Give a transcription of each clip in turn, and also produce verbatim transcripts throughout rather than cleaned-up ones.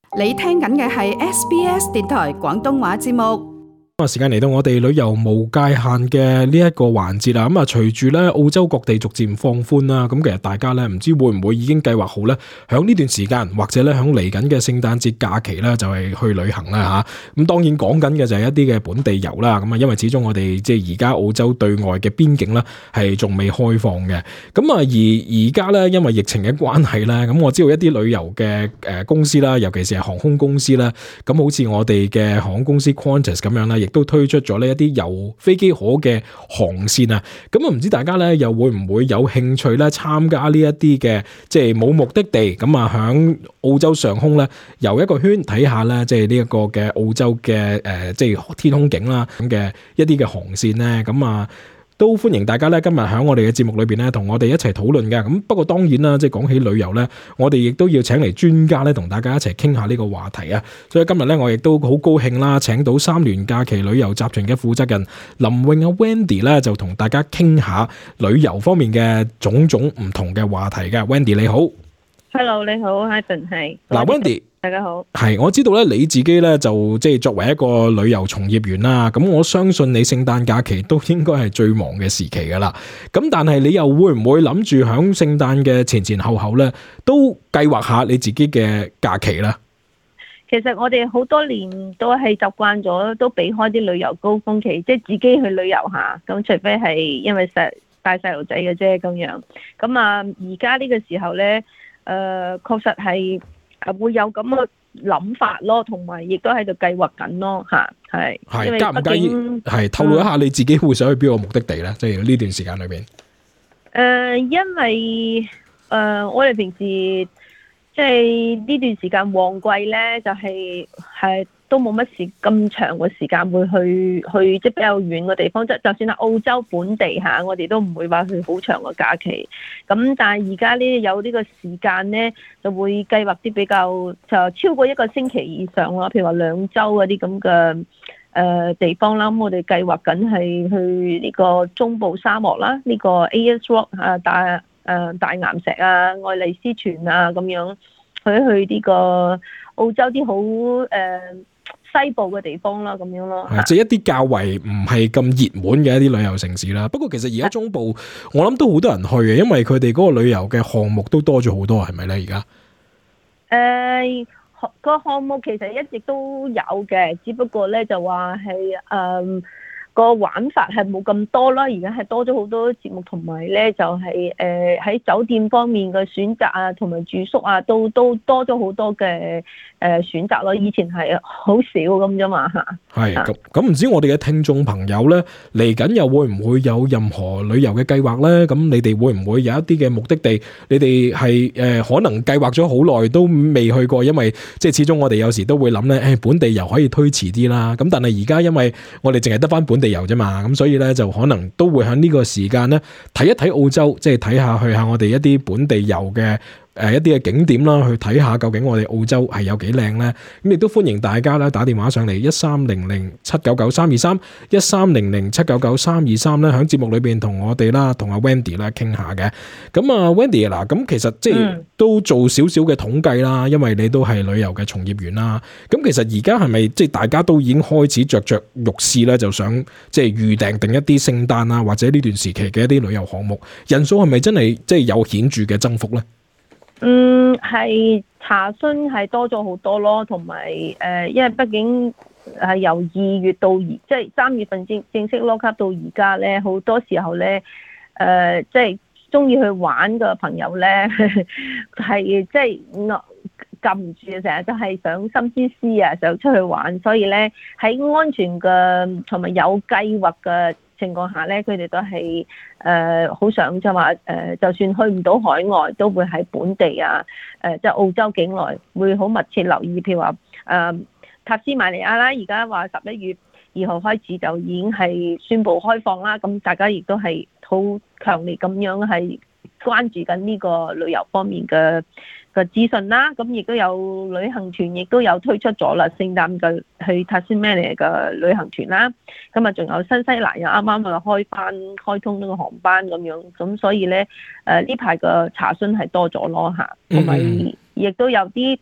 你聽緊嘅係 S B S 電台廣東話節目。 咁啊，時間嚟到我哋旅遊無界限嘅呢一個環節啦。咁啊，隨住咧澳洲各地逐漸放寬啦，咁其實大家咧唔知會唔會已經計劃好咧，響呢段時間或者咧響嚟緊嘅聖誕節假期咧，就係去旅行啦吓。咁當然講緊嘅就係一啲嘅本地遊啦。咁啊，因為始終我哋即係而家澳洲對外嘅邊境咧係仲未開放嘅。咁啊，而而家咧因為疫情嘅關係咧，咁我知道一啲旅遊嘅誒公司啦，尤其是係航空公司啦，咁好似我哋嘅航空公司 Qantas 咁樣啦，亦都推出咗呢一啲由飛機可嘅航線啊，咁啊唔知大家咧又會唔會有興趣咧參加呢一啲嘅即係冇目的地咁啊響澳洲上空咧遊一個圈睇下咧，即係呢一個嘅澳洲嘅誒即係天空景啦咁嘅一啲嘅航線咧，咁啊都歡迎大家咧今日喺我哋嘅節目裏邊咧同我哋一齊討論嘅。咁不過當然啦，即係講起旅遊咧，我哋亦都要請嚟專家咧同大家一齊傾下呢個話題啊。所以今日咧我亦都好高興啦，請到三聯假期旅遊集團嘅負責人林穎阿 Wendy 咧就同大家傾下旅遊方面嘅種種唔同嘅話題嘅。Wendy 你好。 Hello， 你好 ，Ivan 係。 嗱 ，Wendy。 大家好， 係我知道咧，你自己咧就即係作為一個旅遊從業員啦，咁我相信你聖誕假期都應該係最忙嘅時期噶啦。咁但係你又會唔會諗住響聖誕嘅前前後後咧，都計劃下你自己嘅假期咧？ 其實我哋好多年都係習慣咗，都避開啲旅遊高峰期，即係自己去旅遊下。咁除非係因為細帶細路仔嘅啫咁樣。咁啊，而家呢個時候咧，誒、呃，確實係。係會有咁嘅諗法咯，同埋亦都喺度計劃緊咯，吓係。係介唔介意係透露一下你自己會想去邊個目的地咧？即係呢段時間裏邊。誒、 呃，因為誒、呃，我哋平時即係呢段時間旺季咧，就係、是、係。都冇乜時咁長嘅時間會去去即係比較遠嘅地方，即就算係澳洲本地嚇，我哋都唔會話去好長嘅假期。咁但係而家呢有呢個時間呢，就會計劃啲比較就超過一個星期以上咯。譬如話兩週嗰啲咁嘅誒地方啦，咁我哋計劃緊係去呢個中部沙漠啦，呢、這個 Ayers Rock 啊大誒、呃、大岩石啊、愛麗絲泉啊咁樣去去呢個澳洲啲好誒。呃西部嘅地方啦，咁樣咯， 即係一啲較為唔係咁熱門嘅一啲旅遊城市啦。不過其實而家中部，我諗都好多人去嘅，因為佢哋嗰個旅遊嘅項目都多咗好多，係咪咧？而家誒個項目其實一直都有嘅，只不過咧就話係誒個玩法係冇咁多啦。而家係多咗好多節目，同埋咧就係誒喺酒店方面嘅選擇啊，同埋住宿啊，都都多咗好多嘅。誒選擇咯，以前係好少咁啫嘛嚇。 係咁咁，唔知我哋嘅聽眾朋友咧嚟緊又會唔會有任何旅遊嘅計劃咧？咁你哋會唔會有一啲嘅目的地？你哋係誒可能計劃咗好耐都未去過，因為即係始終我哋有時都會諗咧，誒本地遊可以推遲啲啦。咁但係而家因為我哋淨係得返本地遊啫嘛，咁所以咧就可能都會喺呢個時間咧睇一睇澳洲，即係睇下去下我哋一啲本地遊嘅。誒一啲嘅景點啦，去睇下究竟我哋澳洲係有幾靚咧？咁亦都歡迎大家咧打電話上嚟一三零零七九九三二三一三零零七九九三二三咧，喺節目裏邊同我哋啦，同阿 Wendy 啦傾下嘅。咁啊 Wendy 嗱，咁其實即係都做少少嘅統計啦，因為你都係旅遊嘅從業員啦。咁其實而家係咪即係大家都已經開始着着欲試咧，就想即係預訂定一啲聖誕啊，或者呢段時期嘅一啲旅遊項目，人數係咪真係即係有顯著嘅增幅咧？ 嗯，係查詢係多咗好多咯，同埋誒，因為畢竟係由二月到而即係三月份正正式 lock up 到而家咧，好多時候咧誒，即係中意去玩嘅朋友咧，係即係我撳唔住嘅，成日都係想心思思啊，想出去玩，所以咧喺安全嘅同埋有計劃嘅情況下咧，佢哋都係誒好想就話誒，就算去唔到海外，都會喺本地啊，誒即係澳洲境內會好密切留意，譬如話誒塔斯馬尼亞啦，而家話十一月二號開始就已經係宣布開放啦，咁大家亦都係好強烈咁樣係關注緊呢個旅遊方面嘅嘅資訊啦，咁亦都有旅行團，亦都有推出咗啦，聖誕嘅去塔斯馬尼亞嘅旅行團啦，咁啊仲有新西蘭又啱啱啊開翻開通呢個航班咁樣，咁所以咧誒呢排嘅查詢係多咗咯嚇，同埋亦都有啲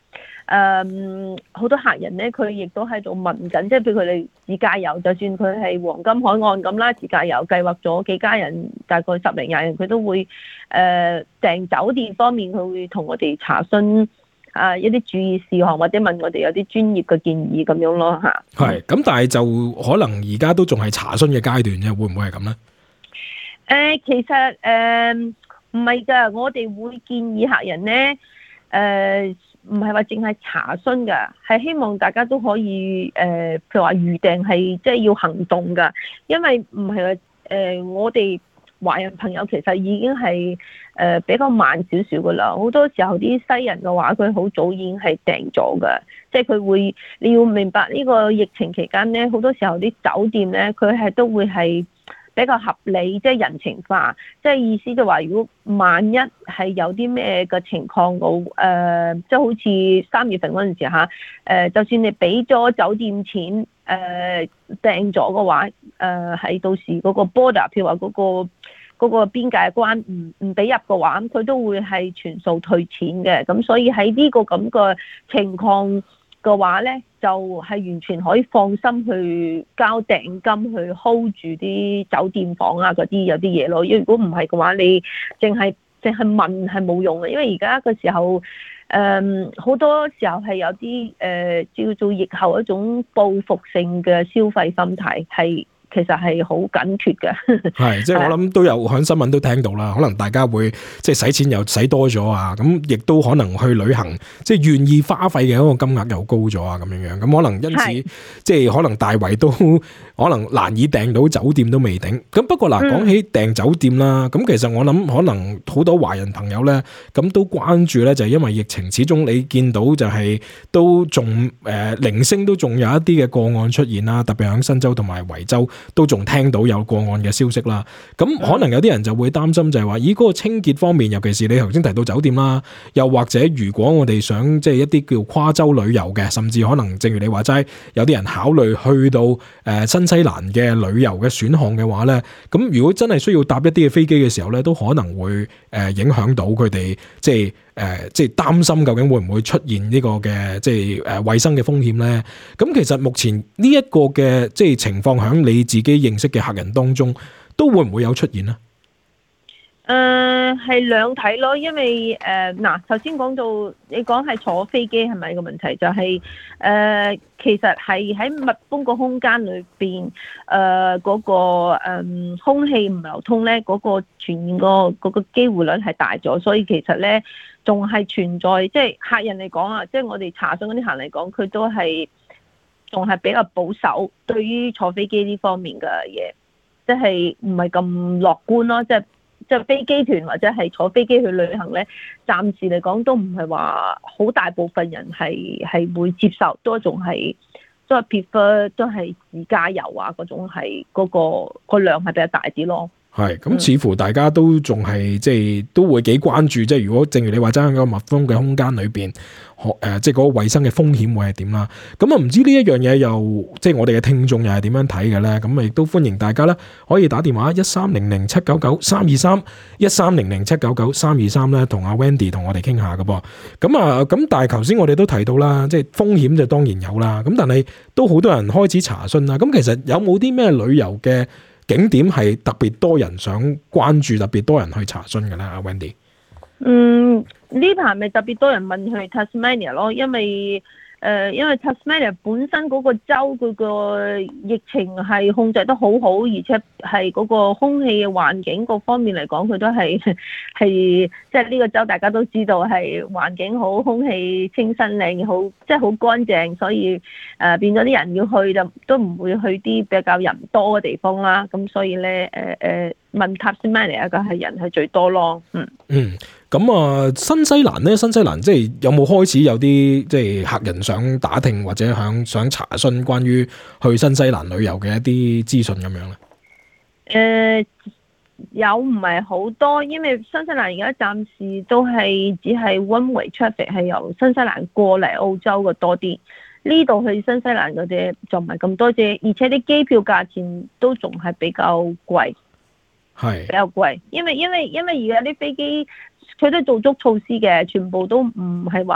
誒好多客人咧，佢亦都喺度問緊，即係譬如佢哋自駕遊，就算佢係黃金海岸咁啦，自駕遊計劃咗幾家人，大概十零廿人，佢都會誒、呃、訂酒店方面，佢會同我哋查詢啊、呃、一啲注意事項，或者問我哋有啲專業嘅建議咁樣咯嚇。 係，咁但係就可能而家都仲係查詢嘅階段啫，會唔會係咁咧？誒、 呃，其實誒唔係㗎，我哋會建議客人咧誒。呃唔係話淨係查詢㗎，係希望大家都可以誒、呃，譬如話預訂係即係要行動㗎，因為唔係話誒，我哋華人朋友其實已經係誒、呃、比較慢少少㗎啦。好多時候啲西人嘅話，佢好早已經係訂咗㗎，即係佢會你要明白呢個疫情期間咧，好多時候啲酒店咧，佢係都會係比較合理，即係人情化，即係意思就話，如果萬一係有啲咩嘅情況，我誒即係好似三月份嗰陣時嚇，誒就算你俾咗酒店錢誒訂咗嘅話，誒係到時嗰個 border，譬如話嗰個嗰個邊界關唔唔俾入嘅話，咁佢都會係全數退錢嘅。咁所以喺呢個咁嘅情況嘅話咧，就係完全可以放心去交訂金去 hold 住啲酒店房啊嗰啲有啲嘢咯。因為如果唔係嘅話，你淨係淨係問係冇用嘅，因為而家嘅時候誒好、呃、多時候係有啲誒、呃、叫做疫後一種報復性嘅消費心態係。其實係好緊缺嘅， 係即係我諗都有喺新聞都聽到啦。可能大家會即係使錢又使多咗啊，咁亦都可能去旅行，即係願意花費嘅一個金額又高咗啊，咁樣樣咁可能因此即係可能大圍都可能難以訂到酒店都未定。咁不過嗱，講、嗯、起訂酒店啦，咁其實我諗可能好多華人朋友咧，咁都關注咧，就係因為疫情，始終你見到就係都仲誒零星都仲有一啲嘅個案出現啦，特別喺新州同埋維州。都仲聽到有個案嘅消息啦，咁可能有啲人就會擔心就係話，咦嗰個清潔方面，尤其是你頭先提到酒店啦，又或者如果我哋想即係一啲叫跨州旅遊嘅，甚至可能正如你話齋，有啲人考慮去到誒新西蘭嘅旅遊嘅選項嘅話咧，咁如果真係需要搭一啲嘅飛機嘅時候咧，都可能會誒影響到佢哋即係。誒、呃，即係擔心究竟會唔會出現呢個嘅即係誒衞生嘅風險咧？咁其實目前呢一個嘅即係情況，喺你自己認識嘅客人當中，都會唔會有出現咧？ 誒、呃，係兩睇咯，因為誒嗱，頭先講到你講係坐飛機係咪個問題？就係、是、誒、呃，其實係喺密封個空間裏邊，誒、呃、嗰、那個誒、呃、空氣唔流通咧，嗰、那個傳染個嗰個機會率係大咗，所以其實咧仲係存在，即係客人嚟講啊，即係我哋查詢嗰啲客人嚟講，佢都係仲係比較保守，對於坐飛機呢方面嘅嘢，即係唔係咁樂觀咯，即係。即係飛機團或者係坐飛機去旅行咧，暫時嚟講都唔係話好大部分人係係會接受，都仲係都係 prefer 都係自駕遊啊嗰種係嗰、嗰個個量係比較大啲咯。係咁，似乎大家都仲係即係都會幾關注，即係如果正如你話齋喺個密封嘅空間裏邊，學誒即係嗰個衞生嘅風險會係點啦？咁啊唔知呢一樣嘢又即係我哋嘅聽眾又係點樣睇嘅咧？咁啊亦都歡迎大家咧可以打電話一三零零七九九三二三一三零零七九九三二三咧，同阿 Wendy 同我哋傾下㗎噃。咁啊咁，但係頭先我哋都提到啦，即係風險就當然有啦。咁但係都好多人開始查詢啦。咁其實有冇啲咩旅遊嘅景點係特別多人想關注，特別多人去查詢嘅咧？阿 Wendy， 嗯，呢排咪特別多人問去 Tasmania 咯，因為誒、呃，因為 Tasmania 本身嗰個州佢個疫情係控制得好好，而且係嗰個空氣嘅環境各方面嚟講，佢都係係即係呢個州大家都知道係環境好，空氣清新靚，好即係好乾淨，所以誒、呃、變咗啲人要去就都唔會去啲比較人多嘅地方啦。咁所以咧誒誒問 Tasmania 嘅係人係最多咯。嗯嗯。咁啊，新西蘭咧，新西蘭即係有冇開始有啲即係客人想打聽或者想想查詢關於去新西蘭旅遊嘅一啲資訊咁樣咧？ 誒、呃，有唔係好多，因為新西蘭而家暫時都係只係 one way traffic 係由新西蘭過嚟澳洲嘅多啲，呢度去新西蘭嗰啲就唔係咁多啫，而且啲機票價錢都仲係比較貴，係比較貴，因為因為因為而家啲飛機。佢都做足措施嘅，全部都唔係話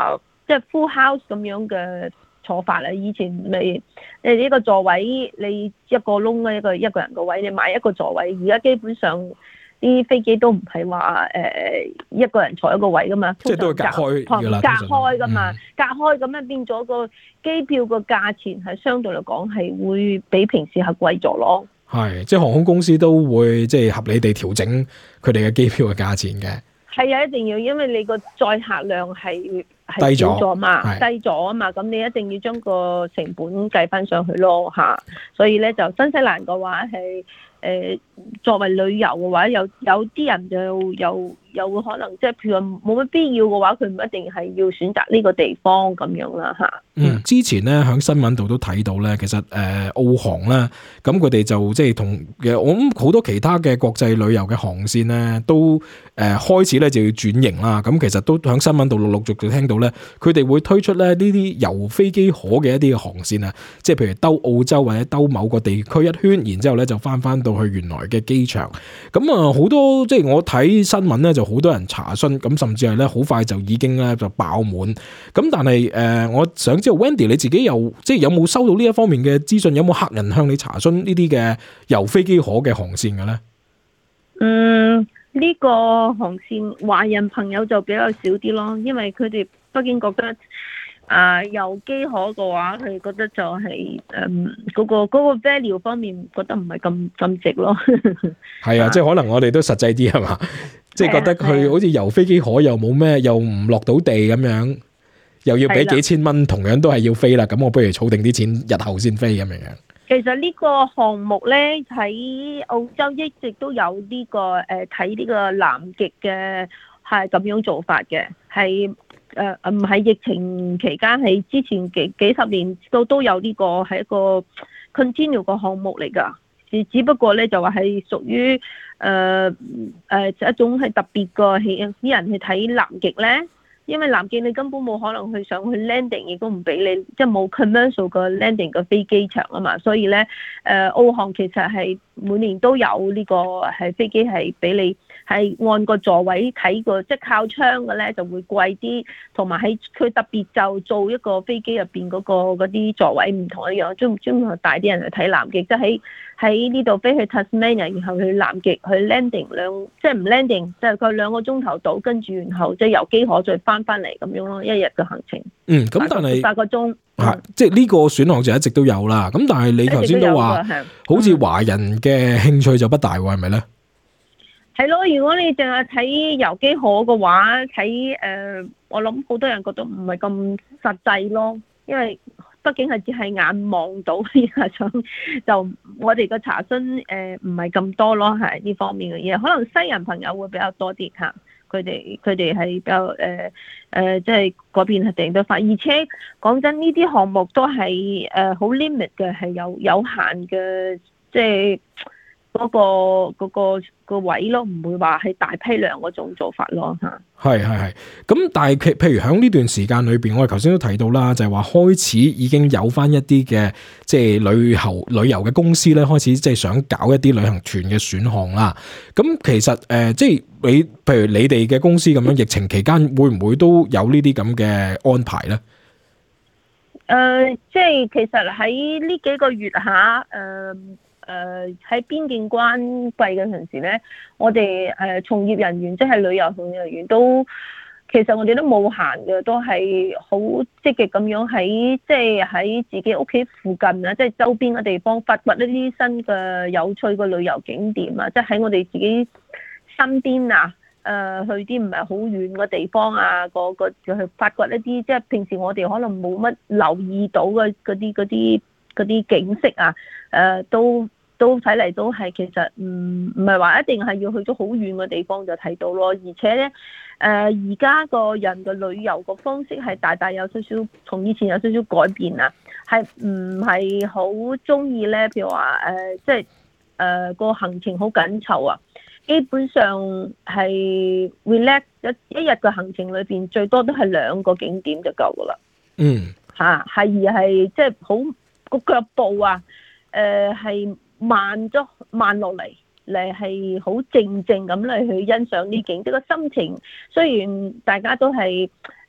即係 full house 咁樣嘅坐法啦。以前咪你呢個座位你一個窿嘅一個一個人個位，你買一個座位，而家基本上啲飛機都唔係話誒一個人坐一個位噶嘛， 即係都係隔開㗎啦， 隔開噶嘛， 嗯、 隔開咁樣變咗個機票個價錢係相對嚟講係會比平時係貴咗咯。 係，即係航空公司都會即係合理地調整佢哋嘅機票嘅價錢嘅。 係啊，一定要，因為你個載客量係係少咗嘛，低咗啊嘛，咁你一定要將個成本計翻上去咯嚇。所以咧就新西蘭嘅話係誒、呃、作為旅遊嘅話，有有啲人就有有可能即係譬如話冇乜必要嘅話，佢唔一定係要選擇呢個地方咁樣啦嚇。 嗯，之前咧喺新聞度都睇到咧，其實誒、呃、澳航咧，咁佢哋就即係同嘅，我諗好多其他嘅國際旅遊嘅航線咧，都誒、呃、開始咧就要轉型啦。咁其實都喺新聞度陸陸續續聽到咧，佢哋會推出咧呢啲遊飛機河嘅一啲嘅航線啊，即係譬如兜澳洲或者兜某個地區一圈，然之後咧就翻翻到去原來嘅機場。咁啊好多即係我睇新聞咧，就好多人查詢，咁甚至係咧好快就已經咧就爆滿。咁但係誒、呃，我想知道 Wendy 你自己有即係有冇收到呢一方面嘅資訊？有冇客人向你查詢呢啲嘅遊飛機河嘅航線嘅咧？ 嗯，呢、這個航線華人朋友就比較少啲咯，因為佢哋畢竟覺得啊遊機河嘅話，佢覺得就係誒嗰個嗰、那個 value 方面覺得唔係咁咁值咯。 係啊，即係可能我哋都實際啲係嘛，即係覺得佢好似遊飛機河又冇咩，又唔落到地咁樣。又要俾幾千蚊，同樣都係要飛啦。咁我不如儲定啲錢，日後先飛咁樣。 其實呢個項目咧喺澳洲一直都有呢、這個誒睇呢個南極嘅係咁樣做法嘅，係誒唔係疫情期間，係之前幾幾十年都都有呢、這個係一個 continue 個項目嚟㗎。只只不過咧就話係屬於誒誒一種係特別個係啲人去睇南極咧。因為南極你根本冇可能去上去 landing， 亦都唔俾你，即係冇 commercial 個 landing 個飛機場啊嘛，所以咧，誒澳航其實係每年都有呢個係飛機係俾你係按個座位睇個，即係靠窗嘅咧就會貴啲，同埋喺佢特別就做一個飛機入邊嗰個嗰啲座位唔同一樣，專專門帶啲人去睇南極，即係喺喺呢度飛去 Tasmania，然後去南極去 landing 兩，即係唔 landing，即係佢兩個鐘頭到，跟住然後即係由機河再翻翻嚟咁樣咯，一日嘅行程。嗯，咁但係八個鐘， 係即係呢個選項就一直都有啦。咁但係你頭先都話，好似華人嘅興趣就不大喎，係咪咧？ 係咯，如果你淨係睇遊機河嘅話，睇誒、呃，我諗好多人覺得唔係咁實際咯，因為畢竟係只係眼望到，想就我哋嘅查詢誒唔係咁多咯，係呢方面嘅嘢，可能西人朋友會比較多啲嚇，佢哋佢哋係比較誒誒，即係嗰邊係訂得快，而且講真，呢啲項目都係誒好 limit 嘅，係有有限嘅，即係。嗰、那個嗰、那個、那個位咯，唔會話係大批量嗰種做法咯嚇。 係係係，咁但係譬譬如喺呢段時間裏邊，我哋頭先都提到啦，就係、是、話開始已經有翻一啲嘅即係旅遊旅遊嘅公司咧，開始即係想搞一啲旅行團嘅選項啦。咁其實誒、呃，即係你譬如你哋嘅公司咁樣，疫情期間會唔會都有呢啲咁嘅安排咧？誒、 呃，即係其實喺呢幾個月下。誒、呃。誒喺邊境關閉嘅陣時咧，我哋誒從業人員即係旅遊從業人員都，其實我哋都冇閒嘅，都係好積極咁樣喺即係喺自己屋企附近啊，即係周邊嘅地方發掘一啲新嘅有趣嘅旅遊景點啊，即係喺我哋自己身邊啊，誒去啲唔係好遠嘅地方啊，個個就去發掘一啲即係平時我哋可能冇乜留意到嘅嗰啲嗰啲嗰啲景色啊，誒都。都睇嚟都係其實唔唔係話一定係要去咗好遠嘅地方就睇到咯，而且咧誒而家個人嘅旅遊個方式係大大有少少同以前有少少改變啊，係唔係好中意咧？譬如話誒，即係誒個行程好緊湊啊，基本上係 relax 一一日嘅行程裏邊最多都係兩個景點就夠噶啦。嗯，嚇係而係即係好個腳步啊，誒係。慢咗慢落嚟，嚟係好靜靜咁嚟去欣賞呢景，即係個心情。雖然大家都係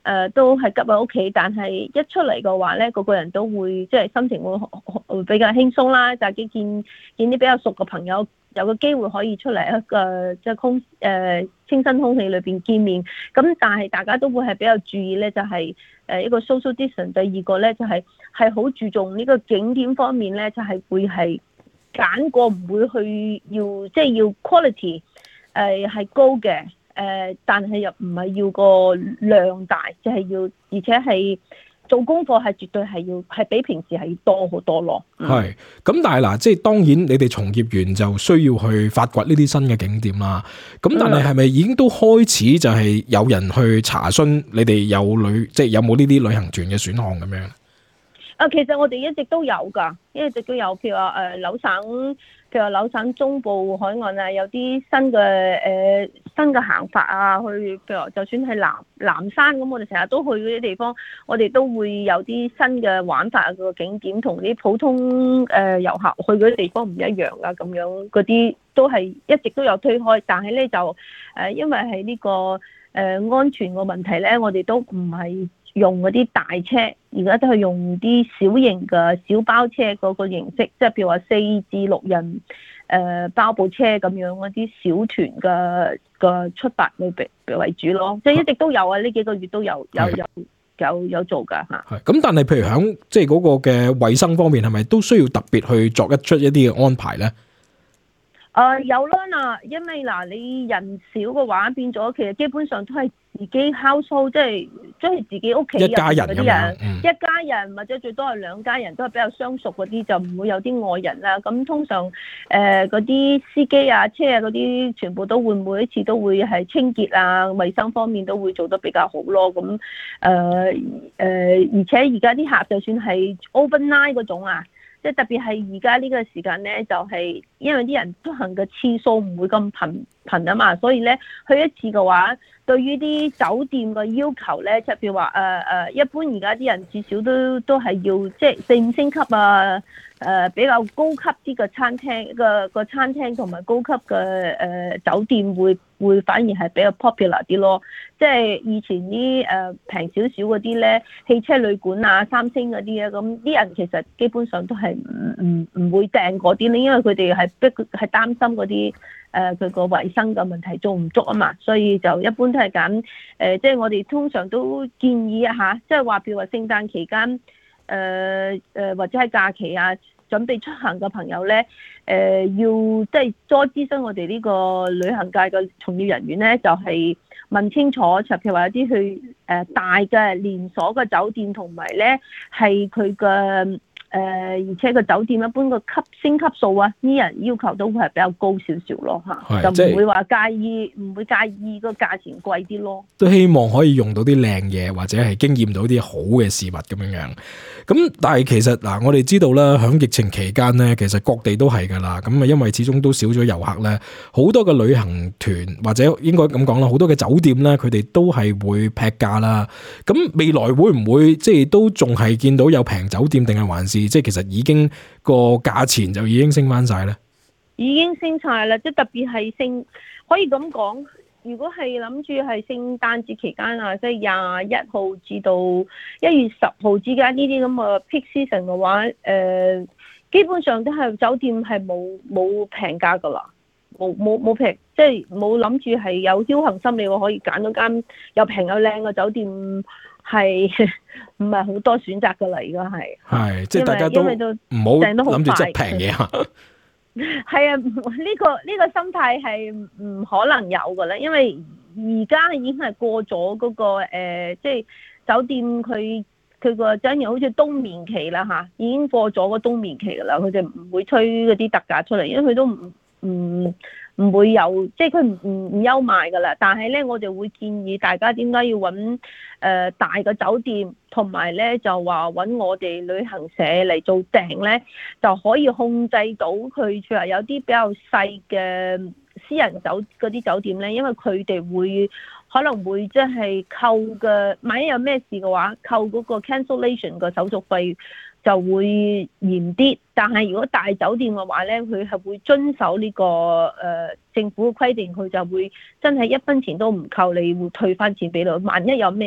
誒都係急喺屋企，但係一出嚟嘅話咧，個個人都會即係心情會會比較輕鬆啦，就係見見見啲比較熟嘅朋友，有個機會可以出嚟一個即係空誒清新空氣裏邊見面。咁但係大家都會係比較注意咧，就係誒一個 social distance。第二個咧就係係好注重呢個景點方面咧，就係會係揀過唔會去要即係要 quality 誒係高嘅。誒、呃，但係又唔係要個量大，即係要，而且係做功課係絕對係要，係比平時係要多好多咯。 係、嗯，咁但係嗱，即係當然你哋從業員就需要去發掘呢啲新嘅景點啦。咁但係係咪已經都開始就係有人去查詢你哋有旅，即係有冇呢啲旅行團嘅選項咁樣？ 啊，其實我哋一直都有㗎，一直都有，譬如話誒紐省。譬如話紐省中部海岸啊，有啲新嘅誒、呃、新嘅行法啊，去譬如話就算係南南山咁，我哋成日都去嗰啲地方，我哋都會有啲新嘅玩法個景點，同啲普通誒遊客去嗰啲地方唔一樣啊，咁樣嗰啲都係一直都有推開，但係咧就誒、呃、因為係呢、這個誒、呃、安全個問題咧，我哋都唔係用嗰啲大車，而家都係用啲小型嘅小包車嗰個形式，即係譬如話四至六人誒、呃、包部車咁樣嗰啲小團嘅嘅出發為為主咯，即係一直都有啊，呢幾個月都有有有有有做㗎嚇。係咁，但係譬如喺即係嗰個嘅衞生方面，係咪都需要特別去作一出一啲嘅安排咧？ 誒、呃、有啦嗱，因為嗱你人少嘅話，變咗其實基本上都係自己 household，即係即係自己屋企人一家人嗰啲人， 嗯、 一家人或者最多係兩家人，都係比較相熟嗰啲，就唔會有啲外人啦。咁通常誒嗰啲司機啊、車啊嗰啲，全部都會每一次都會係清潔啊、衞生方面都會做得比較好咯。咁誒誒，而且而家啲客就算係 overnight 嗰種啊。即係特別係而家呢個時間咧，就係、是、因為啲人出行嘅次數唔會咁頻頻啊嘛，所以咧去一次嘅話，對於啲酒店嘅要求咧，即係譬如話誒誒，一般而家啲人至少都都係要即係四五星級啊，誒、呃、比較高級啲嘅餐廳個個餐廳同埋高級嘅誒、呃、酒店會會反而係比較 popular 啲咯。即係以前啲誒平少少嗰啲咧，汽車旅館啊、三星嗰啲啊，咁啲人其實基本上都係唔唔唔會訂嗰啲咧，因為佢哋係逼係擔心嗰啲誒佢個衞生嘅問題做唔足啊嘛，所以就一般都係揀誒，即係我哋通常都建議啊嚇，即係話譬如話聖誕期間誒誒、呃呃、或者係假期啊，準備出行嘅朋友咧，誒、呃、要即係多諮詢我哋呢個旅行界嘅從業人員咧，就係、是、問清楚，就譬如話有啲去誒大嘅連鎖嘅酒店，同埋咧係佢嘅。誒、呃，而且個酒店一般個級星級數啊，呢人要求都會係比較高少少咯嚇，就唔會話介意，唔會介意個價錢貴啲咯。 都希望可以用到啲靚嘢，或者係經驗到啲好嘅事物咁樣樣。咁但係其實嗱，我哋知道啦，響疫情期間咧，其實各地都係噶啦。咁啊，因為始終都少咗遊客咧，好多嘅旅行團或者應該咁講啦，好多嘅酒店咧，佢哋都係會劈價啦。咁未來會唔會即係都仲係見到有平酒店，定係還是？即係其實已經個價錢就已經升翻晒咧， 已經升晒啦！即係特別係聖，可以咁講。如果係諗住係聖誕節期間啊，即係廿一號至到一月十號之間呢啲咁嘅 peak season 嘅話，誒、呃，基本上都係酒店係冇冇平價噶啦，冇冇冇平，即係冇諗住係有僥倖心理，我可以揀到間又平又靚嘅酒店。係唔係好多選擇噶啦？而家係係即係大家都唔好諗住執平嘢啊！ 係啊，呢、這個呢、這個心態係唔可能有噶啦，因為而家已經係過咗嗰、那個誒，即、呃、係、就是、酒店佢佢個真係好似冬眠期啦吓，已經過咗個冬眠期噶啦，佢哋唔會推嗰啲特價出嚟，因為佢都唔唔。唔會有，即係佢唔唔唔休賣㗎啦。但係咧，我哋會建議大家點解要揾誒、呃、大嘅酒店，同埋咧就話揾我哋旅行社嚟做訂咧，就可以控制到佢。譬如話有啲比較細嘅私人酒嗰啲酒店咧，因為佢哋會可能會即係扣嘅，萬一有咩事嘅話，扣嗰個 cancellation 嘅手續費就會嚴啲。但係如果大酒店嘅話咧，佢係會遵守呢、這個誒、呃、政府嘅規定，佢就會真係一分錢都唔扣，你會退翻錢俾你。萬一有咩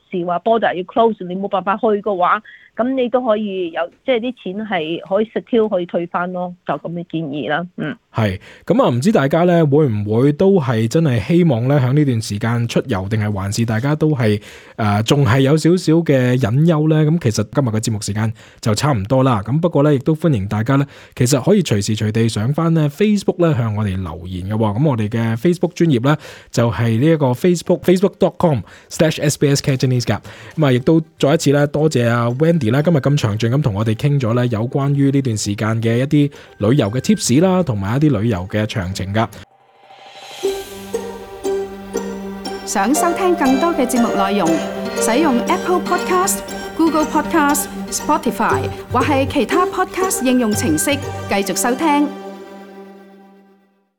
時話 border 要 close，你冇辦法去嘅話，咁你都可以有即係啲錢係可以 secure 可以退翻咯，就咁嘅建議啦。嗯， 係咁啊，唔知大家咧會唔會都係真係希望咧喺呢段時間出遊，定係還是大家都係誒仲係有少少嘅隱憂咧？咁其實今日嘅節目時間就差唔多啦。咁不過咧，亦都歡迎大家咧，其實可以隨時隨地上翻咧 Facebook 咧向我哋留言嘅。咁我哋嘅 Facebook 專頁咧就係呢一個 Facebook facebook dot com slash S B S Cantonese 噶。咁啊，亦都再一次咧多謝阿 Wendy 啦，今日咁詳盡咁同我哋傾咗咧有關於呢段時間嘅一啲旅遊嘅 tips 啦，同埋一啲旅遊嘅詳情噶。 想收聽更多嘅節目內容，使用 Apple Podcast、Google Podcast、Spotify 或係其他 Podcast 應用程式繼續收聽。